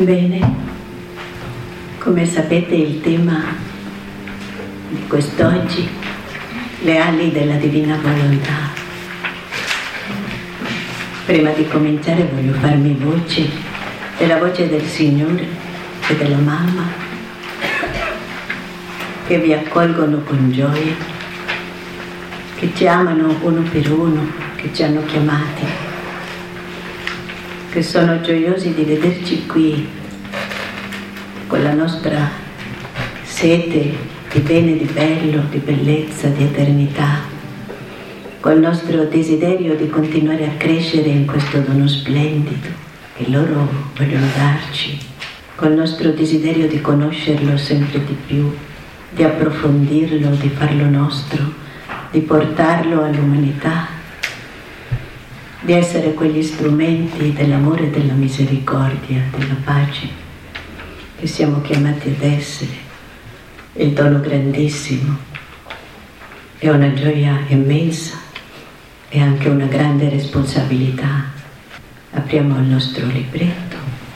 Bene, come sapete il tema di quest'oggi, le ali della divina volontà. Prima di cominciare voglio farmi voce della voce del Signore e della mamma che vi accolgono con gioia, che ci amano uno per uno, che ci hanno chiamati, che sono gioiosi di vederci qui con la nostra sete di bene, di bello, di bellezza, di eternità, col nostro desiderio di continuare a crescere in questo dono splendido che loro vogliono darci, col nostro desiderio di conoscerlo sempre di più, di approfondirlo, di farlo nostro, di portarlo all'umanità, di essere quegli strumenti dell'amore e della misericordia, della pace che siamo chiamati ad essere. Il dono grandissimo è una gioia immensa e anche una grande responsabilità. Apriamo il nostro libretto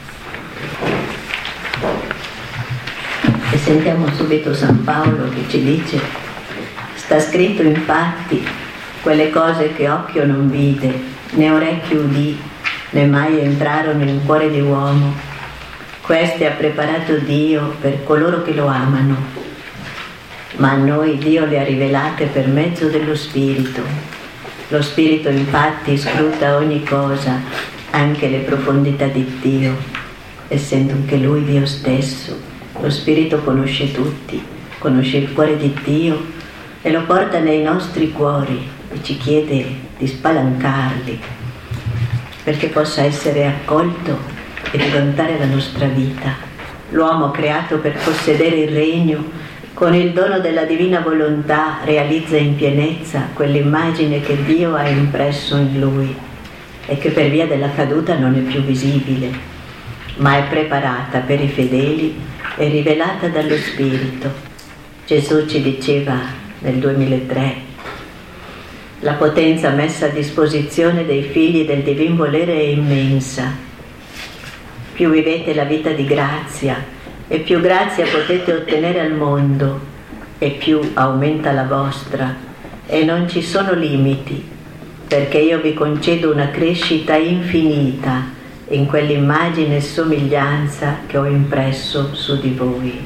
e sentiamo subito San Paolo che ci dice: sta scritto infatti quelle cose che occhio non vide, né orecchio udì, né mai entrarono nel cuore di uomo. Queste ha preparato Dio per coloro che lo amano. Ma a noi Dio le ha rivelate per mezzo dello Spirito. Lo Spirito infatti scruta ogni cosa, anche le profondità di Dio, essendo anche Lui Dio stesso. Lo Spirito conosce tutti, conosce il cuore di Dio e lo porta nei nostri cuori e ci chiede di spalancarli perché possa essere accolto e diventare la nostra vita. L'uomo creato per possedere il regno, con il dono della divina volontà realizza in pienezza quell'immagine che Dio ha impresso in lui e che per via della caduta non è più visibile, ma è preparata per i fedeli e rivelata dallo Spirito. Gesù ci diceva nel 2003: la potenza messa a disposizione dei figli del divin volere è immensa. Più vivete la vita di grazia e più grazia potete ottenere al mondo e più aumenta la vostra, e non ci sono limiti, perché io vi concedo una crescita infinita in quell'immagine e somiglianza che ho impresso su di voi.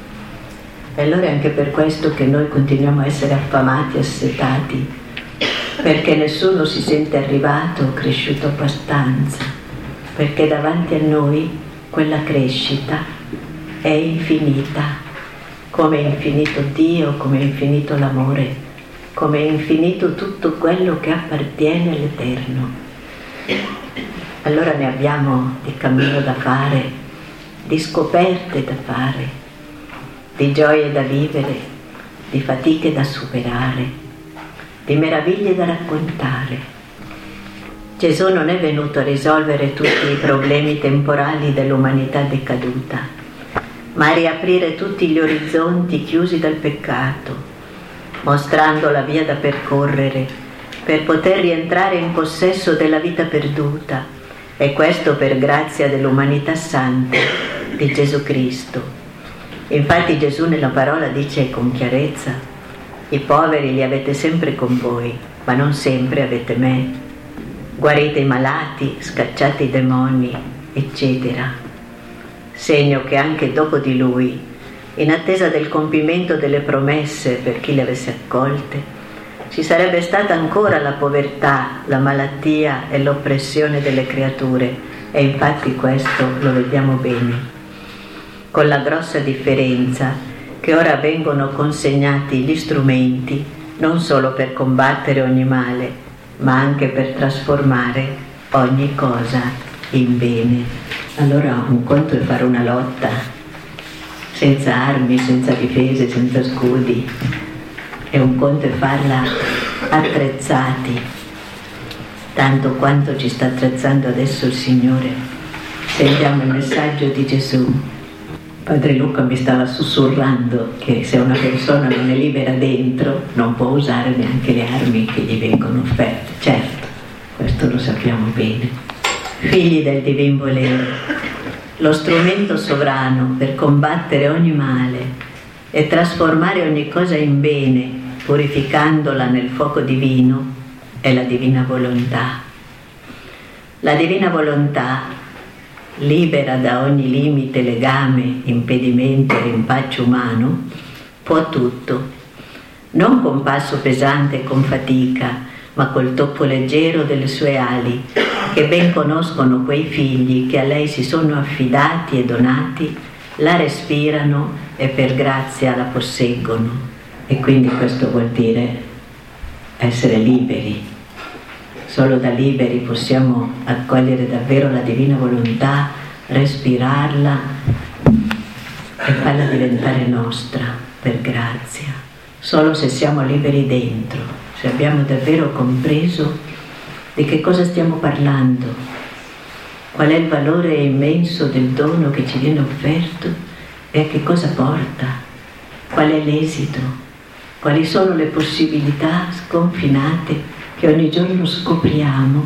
E allora è anche per questo che noi continuiamo a essere affamati, assetati, perché nessuno si sente arrivato o cresciuto abbastanza, perché davanti a noi quella crescita è infinita, come è infinito Dio, come è infinito l'amore, come è infinito tutto quello che appartiene all'Eterno. Allora ne abbiamo di cammino da fare, di scoperte da fare, di gioie da vivere, di fatiche da superare, di meraviglie da raccontare. Gesù non è venuto a risolvere tutti i problemi temporali dell'umanità decaduta, ma a riaprire tutti gli orizzonti chiusi dal peccato, mostrando la via da percorrere per poter rientrare in possesso della vita perduta, e questo per grazia dell'umanità santa di Gesù Cristo. Infatti Gesù nella parola dice con chiarezza: i poveri li avete sempre con voi, ma non sempre avete me. Guarite i malati, scacciate i demoni, eccetera. Segno che anche dopo di lui, in attesa del compimento delle promesse per chi le avesse accolte, ci sarebbe stata ancora la povertà, la malattia e l'oppressione delle creature, e infatti questo lo vediamo bene, con la grossa differenza che ora vengono consegnati gli strumenti non solo per combattere ogni male, ma anche per trasformare ogni cosa in bene. Allora un conto è fare una lotta senza armi, senza difese, senza scudi, e un conto è farla attrezzati, tanto quanto ci sta attrezzando adesso il Signore. Sentiamo il messaggio di Gesù. Padre Luca mi stava sussurrando che se una persona non è libera dentro non può usare neanche le armi che gli vengono offerte. Certo, questo lo sappiamo bene. Figli del divin volere, lo strumento sovrano per combattere ogni male e trasformare ogni cosa in bene, purificandola nel fuoco divino, è la divina volontà. La divina volontà, libera da ogni limite, legame, impedimento e impaccio umano, può tutto, non con passo pesante e con fatica, ma col tocco leggero delle sue ali, che ben conoscono quei figli che a lei si sono affidati e donati, la respirano e per grazia la posseggono. E quindi questo vuol dire essere liberi. Solo da liberi possiamo accogliere davvero la divina volontà, respirarla e farla diventare nostra per grazia. Solo se siamo liberi dentro, se abbiamo davvero compreso di che cosa stiamo parlando, qual è il valore immenso del dono che ci viene offerto e a che cosa porta, qual è l'esito, quali sono le possibilità sconfinate che ogni giorno scopriamo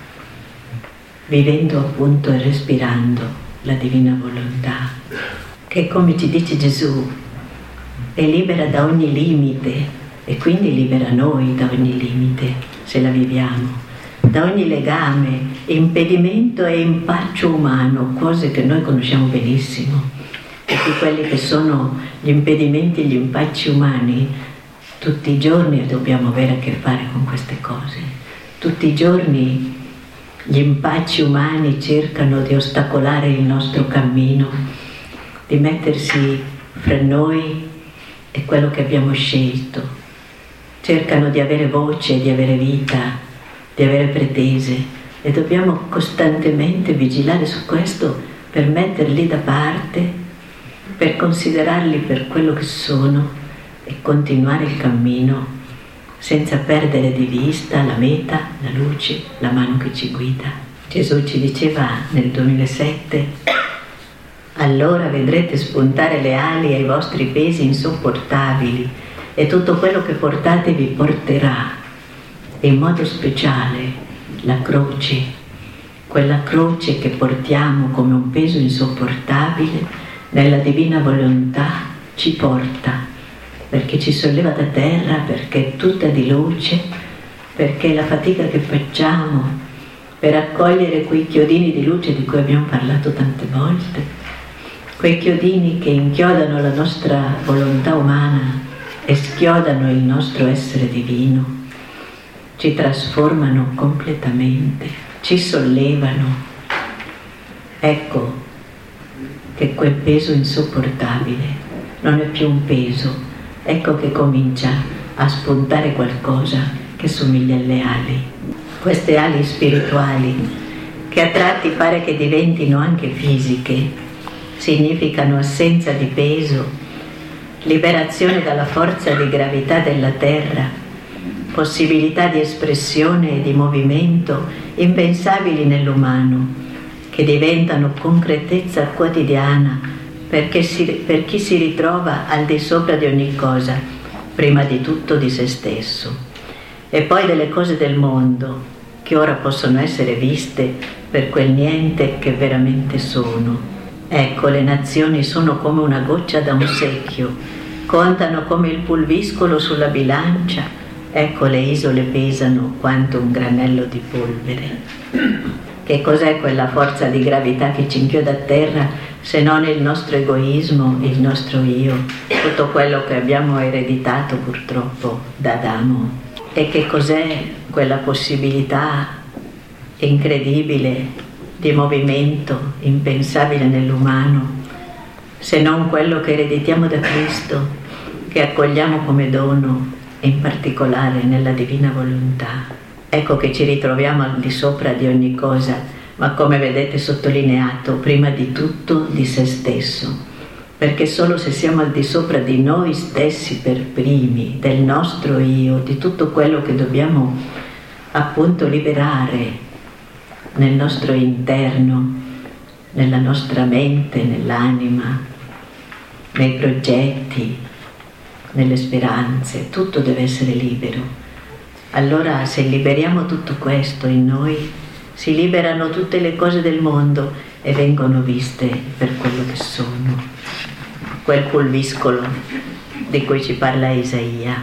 vivendo appunto e respirando la divina volontà, che come ci dice Gesù è libera da ogni limite e quindi libera noi da ogni limite se la viviamo, da ogni legame, impedimento e impaccio umano, cose che noi conosciamo benissimo, tutti quelli che sono gli impedimenti e gli impacci umani. Tutti i giorni dobbiamo avere a che fare con queste cose. Tutti i giorni gli impacci umani cercano di ostacolare il nostro cammino, di mettersi fra noi e quello che abbiamo scelto. Cercano di avere voce, di avere vita, di avere pretese e dobbiamo costantemente vigilare su questo per metterli da parte, per considerarli per quello che sono e continuare il cammino senza perdere di vista la meta, la luce, la mano che ci guida. Gesù ci diceva nel 2007: allora vedrete spuntare le ali ai vostri pesi insopportabili e tutto quello che portate vi porterà, e in modo speciale la croce, quella croce che portiamo come un peso insopportabile, nella divina volontà ci porta, perché ci solleva da terra, perché è tutta di luce, perché la fatica che facciamo per accogliere quei chiodini di luce di cui abbiamo parlato tante volte, quei chiodini che inchiodano la nostra volontà umana e schiodano il nostro essere divino, ci trasformano completamente, ci sollevano. Ecco che quel peso insopportabile non è più un peso. Ecco che comincia a spuntare qualcosa che somiglia alle ali. Queste ali spirituali, che a tratti pare che diventino anche fisiche, significano assenza di peso, liberazione dalla forza di gravità della terra, possibilità di espressione e di movimento impensabili nell'umano, che diventano concretezza quotidiana per chi si ritrova al di sopra di ogni cosa, prima di tutto di se stesso, e poi delle cose del mondo, che ora possono essere viste per quel niente che veramente sono. Ecco, le nazioni sono come una goccia da un secchio, contano come il pulviscolo sulla bilancia, ecco le isole pesano quanto un granello di polvere. Che cos'è quella forza di gravità che ci inchioda a terra se non il nostro egoismo, il nostro io, tutto quello che abbiamo ereditato purtroppo da Adamo? E che cos'è quella possibilità incredibile di movimento, impensabile nell'umano, se non quello che ereditiamo da Cristo, che accogliamo come dono, in particolare nella divina volontà? Ecco che ci ritroviamo al di sopra di ogni cosa, ma come vedete sottolineato, prima di tutto di se stesso, perché solo se siamo al di sopra di noi stessi per primi, del nostro io, di tutto quello che dobbiamo appunto liberare nel nostro interno, nella nostra mente, nell'anima, nei progetti, nelle speranze, tutto deve essere libero. Allora se liberiamo tutto questo in noi, si liberano tutte le cose del mondo e vengono viste per quello che sono. Quel pulviscolo di cui ci parla Isaia.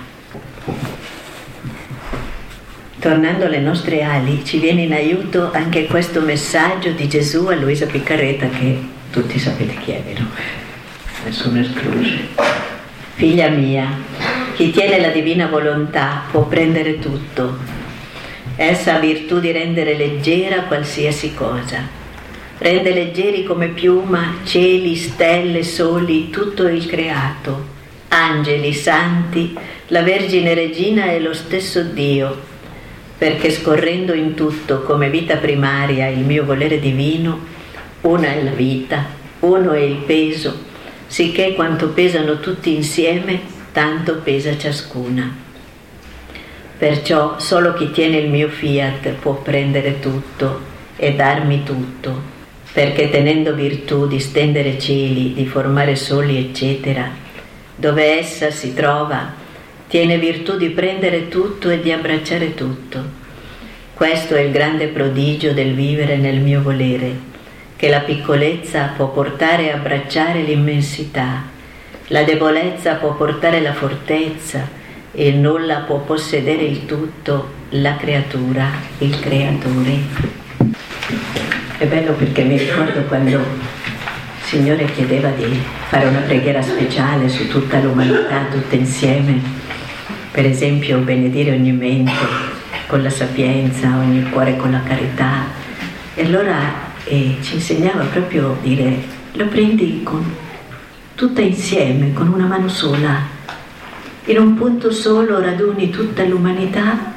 Tornando alle nostre ali, ci viene in aiuto anche questo messaggio di Gesù a Luisa Piccarreta, che tutti sapete chi è, vero? Nessuno escluso. Figlia mia, chi tiene la divina volontà può prendere tutto. Essa ha virtù di rendere leggera qualsiasi cosa. Rende leggeri come piuma cieli, stelle, soli, tutto il creato, angeli, santi, la Vergine Regina e lo stesso Dio, perché scorrendo in tutto come vita primaria il mio volere divino, una è la vita, uno è il peso, sicché quanto pesano tutti insieme, tanto pesa ciascuna. Perciò solo chi tiene il mio fiat può prendere tutto e darmi tutto, perché tenendo virtù di stendere cieli, di formare soli, eccetera, dove essa si trova, tiene virtù di prendere tutto e di abbracciare tutto. Questo è il grande prodigio del vivere nel mio volere, che la piccolezza può portare a abbracciare l'immensità, la debolezza può portare la fortezza, e il nulla può possedere il tutto, la creatura, il creatore. È bello perché mi ricordo quando il Signore chiedeva di fare una preghiera speciale su tutta l'umanità, tutta insieme, per esempio benedire ogni mente con la sapienza, ogni cuore con la carità, e allora ci insegnava proprio a dire: lo prendi tutta insieme, con una mano sola, in un punto solo raduni tutta l'umanità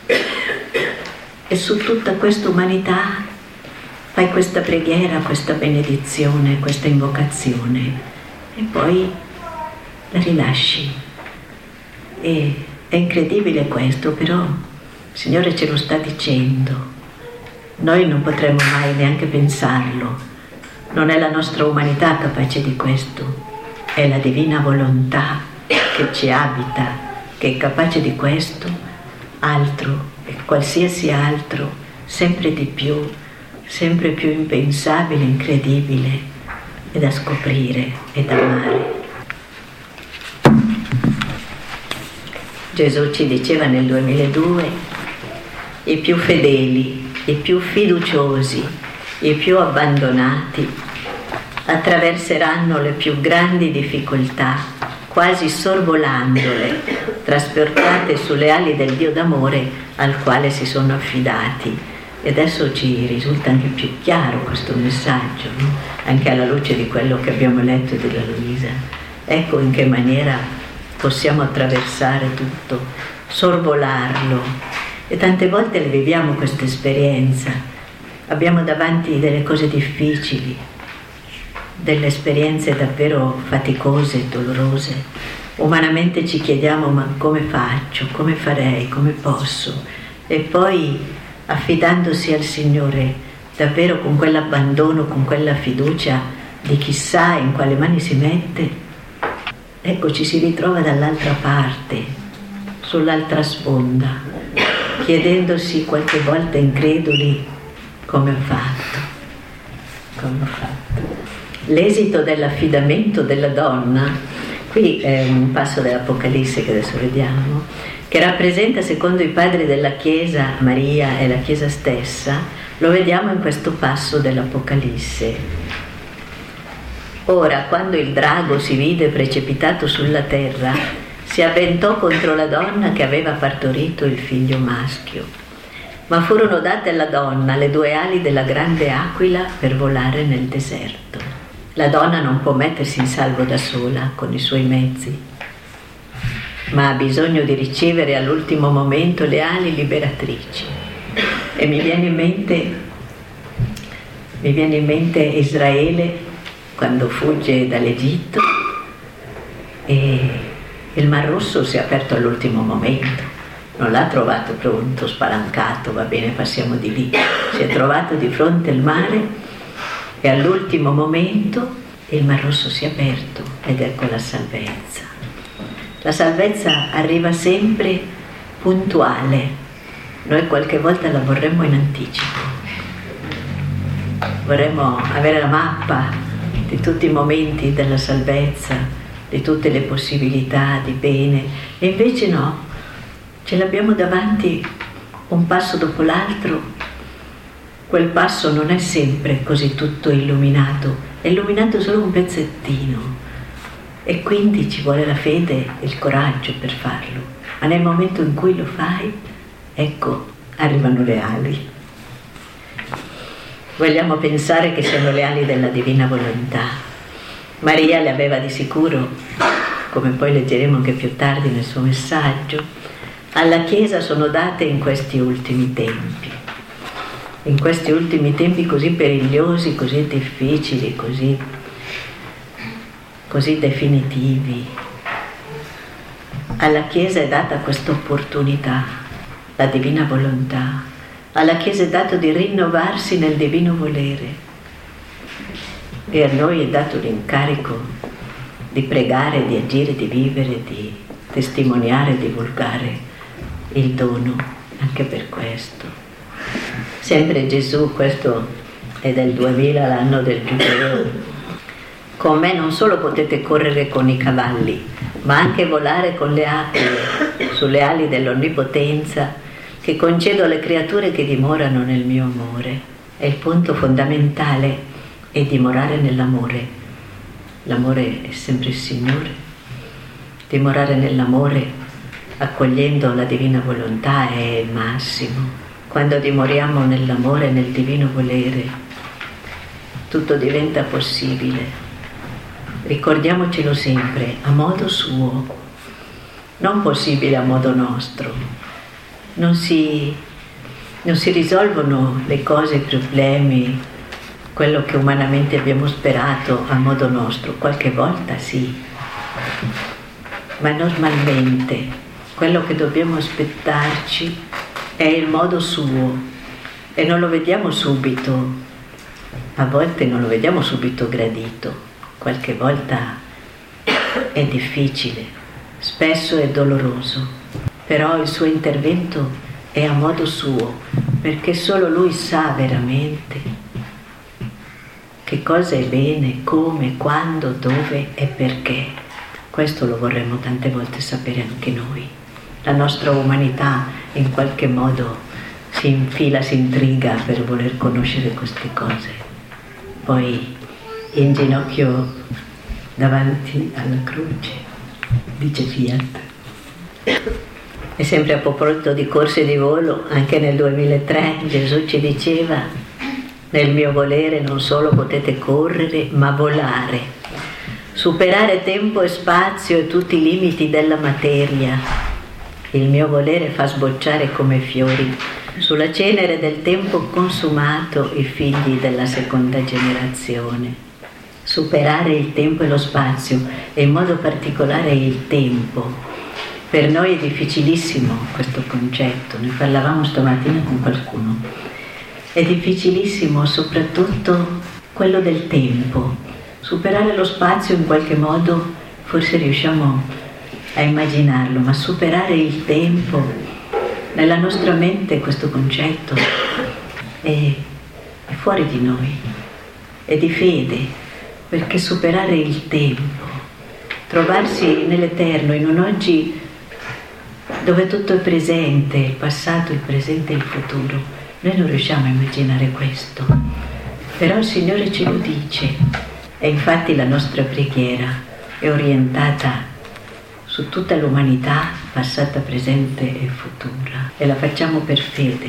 e su tutta questa umanità fai questa preghiera, questa benedizione, questa invocazione e poi la rilasci. E è incredibile questo, però il Signore ce lo sta dicendo. Noi non potremmo mai neanche pensarlo. Non è la nostra umanità capace di questo, è la divina volontà che ci abita, che è capace di questo, altro e qualsiasi altro, sempre di più, sempre più impensabile, incredibile e da scoprire e da amare. Gesù ci diceva nel 2002: i più fedeli, i più fiduciosi, i più abbandonati attraverseranno le più grandi difficoltà, quasi sorvolandole, trasportate sulle ali del Dio d'amore al quale si sono affidati. E adesso ci risulta anche più chiaro questo messaggio, no? Anche alla luce di quello che abbiamo letto della Luisa. Ecco in che maniera possiamo attraversare tutto, sorvolarlo. E tante volte le viviamo questa esperienza. Abbiamo davanti delle cose difficili, delle esperienze davvero faticose e dolorose. Umanamente ci chiediamo: ma come faccio? Come farei? Come posso? E poi, affidandosi al Signore davvero con quell'abbandono, con quella fiducia di chissà in quale mani si mette, ecco, ci si ritrova dall'altra parte, sull'altra sponda, chiedendosi qualche volta increduli: come ho fatto? Come ho fatto? L'esito dell'affidamento della donna, qui è un passo dell'Apocalisse che adesso vediamo, che rappresenta secondo i padri della Chiesa Maria e la Chiesa stessa. Lo vediamo in questo passo dell'Apocalisse. Ora, quando il drago si vide precipitato sulla terra, si avventò contro la donna che aveva partorito il figlio maschio. Ma furono date alla donna le 2 ali della grande aquila per volare nel deserto. La donna non può mettersi in salvo da sola con i suoi mezzi, ma ha bisogno di ricevere all'ultimo momento le ali liberatrici. E mi viene in mente Israele quando fugge dall'Egitto e il Mar Rosso si è aperto all'ultimo momento, non l'ha trovato pronto, spalancato, va bene, passiamo di lì, si è trovato di fronte al mare e all'ultimo momento il Mar Rosso si è aperto ed ecco la salvezza. La salvezza arriva sempre puntuale, noi qualche volta la vorremmo in anticipo. vorremmo avere la mappa di tutti i momenti della salvezza, di tutte le possibilità di bene, e invece no, ce l'abbiamo davanti un passo dopo l'altro. Quel passo non è sempre così tutto illuminato, è illuminato solo un pezzettino, e quindi ci vuole la fede e il coraggio per farlo, ma nel momento in cui lo fai, ecco, arrivano le ali. Vogliamo pensare che siano le ali della divina volontà. Maria le aveva di sicuro, come poi leggeremo anche più tardi nel suo messaggio. Alla Chiesa sono date in questi ultimi tempi così perigliosi, così difficili, così definitivi. Alla Chiesa è data questa opportunità, la divina volontà. Alla Chiesa è dato di rinnovarsi nel divino volere, e a noi è dato l'incarico di pregare, di agire, di vivere, di testimoniare, divulgare il dono anche per questo. Sempre Gesù, questo è del 2000, l'anno del Giubileo: con me non solo potete correre con i cavalli, ma anche volare con le aquile, sulle ali dell'onnipotenza che concedo alle creature che dimorano nel mio amore. E il punto fondamentale è dimorare nell'amore. L'amore è sempre il Signore. Dimorare nell'amore, accogliendo la divina volontà, è il massimo. Quando dimoriamo nell'amore, nel divino volere, tutto diventa possibile. Ricordiamocelo sempre, a modo suo, non possibile a modo nostro. Non si risolvono le cose, i problemi, quello che umanamente abbiamo sperato a modo nostro. Qualche volta sì, ma normalmente quello che dobbiamo aspettarci è il modo suo, e non lo vediamo subito. A volte non lo vediamo subito gradito, qualche volta è difficile, spesso è doloroso. Però il suo intervento è a modo suo, perché solo lui sa veramente che cosa è bene, come, quando, dove e perché. Questo lo vorremmo tante volte sapere anche noi. La nostra umanità in qualche modo si infila, si intriga per voler conoscere queste cose. Poi in ginocchio davanti alla croce dice fiat. E sempre a proposito di corse di volo, anche nel 2003 Gesù ci diceva: nel mio volere non solo potete correre, ma volare, superare tempo e spazio e tutti i limiti della materia. Il mio volere fa sbocciare come fiori sulla cenere del tempo consumato i figli della seconda generazione. Superare il tempo e lo spazio, e in modo particolare il tempo. Per noi è difficilissimo questo concetto, ne parlavamo stamattina con qualcuno. È difficilissimo soprattutto quello del tempo. Superare lo spazio in qualche modo forse riusciamo a immaginarlo, ma superare il tempo, nella nostra mente questo concetto è fuori di noi, è di fede, perché superare il tempo, trovarsi nell'eterno, in un oggi dove tutto è presente, il passato, il presente e il futuro. Noi non riusciamo a immaginare questo, però il Signore ce lo dice, e infatti la nostra preghiera è orientata su tutta l'umanità, passata, presente e futura, e la facciamo per fede.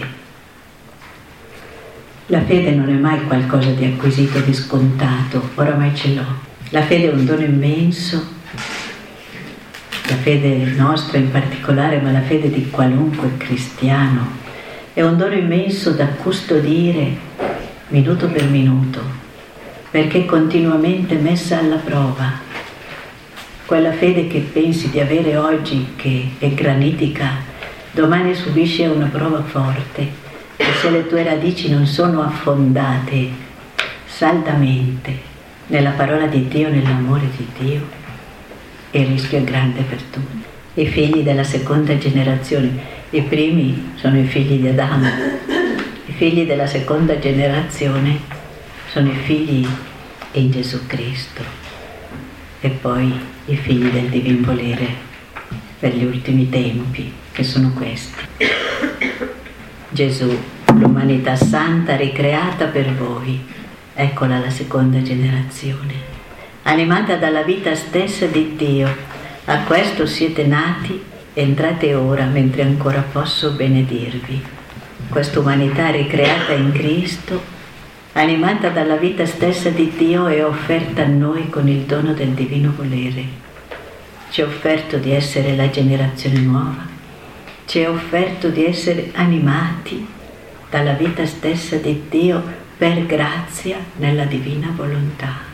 La fede non è mai qualcosa di acquisito, di scontato, oramai ce l'ho. La fede è un dono immenso, la fede nostra in particolare, ma la fede di qualunque cristiano, è un dono immenso da custodire minuto per minuto, perché è continuamente messa alla prova. Quella fede che pensi di avere oggi, che è granitica, domani subisce una prova forte, e se le tue radici non sono affondate saldamente nella parola di Dio, nell'amore di Dio, il rischio è grande per tutti. I figli della seconda generazione, i primi sono i figli di Adamo, i figli della seconda generazione sono i figli in Gesù Cristo e poi i figli del divin volere per gli ultimi tempi, che sono questi. Gesù, l'umanità santa ricreata per voi, eccola la seconda generazione, animata dalla vita stessa di Dio. A questo siete nati, entrate ora mentre ancora posso benedirvi. Questa umanità ricreata in Cristo, animata dalla vita stessa di Dio, è offerta a noi con il dono del divino volere. Ci è offerto di essere la generazione nuova, ci è offerto di essere animati dalla vita stessa di Dio per grazia nella divina volontà.